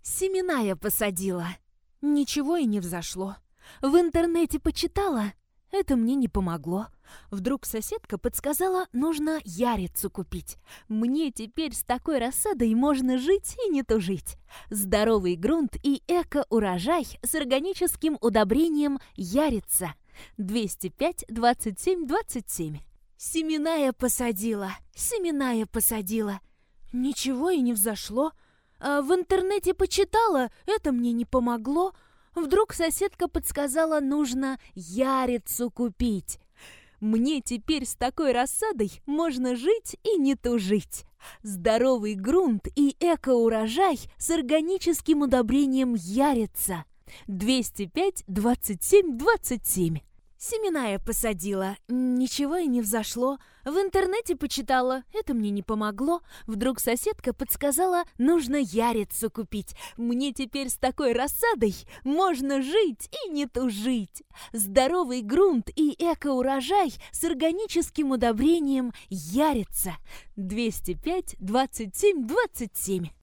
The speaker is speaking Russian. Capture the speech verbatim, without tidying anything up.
Семена я посадила. Ничего и не взошло. В интернете почитала. Это мне не помогло. Вдруг соседка подсказала, нужно ярицу купить. Мне теперь с такой рассадой можно жить и не тужить. Здоровый грунт и эко-урожай с органическим удобрением ярица. двести пять двадцать семь двадцать семь. Семена я посадила, семена я посадила. Ничего и не взошло. А в интернете почитала, это мне не помогло. Вдруг соседка подсказала, нужно ярицу купить. Мне теперь с такой рассадой можно жить и не тужить. Здоровый грунт и эко-урожай с органическим удобрением ярица. двести пять двадцать семь двадцать семь. Семена я посадила, ничего и не взошло. В интернете почитала, это мне не помогло. Вдруг соседка подсказала, нужно ярицу купить. Мне теперь с такой рассадой можно жить и не тужить. Здоровый грунт и эко-урожай с органическим удобрением ярица. двести пять двадцать семь двадцать семь.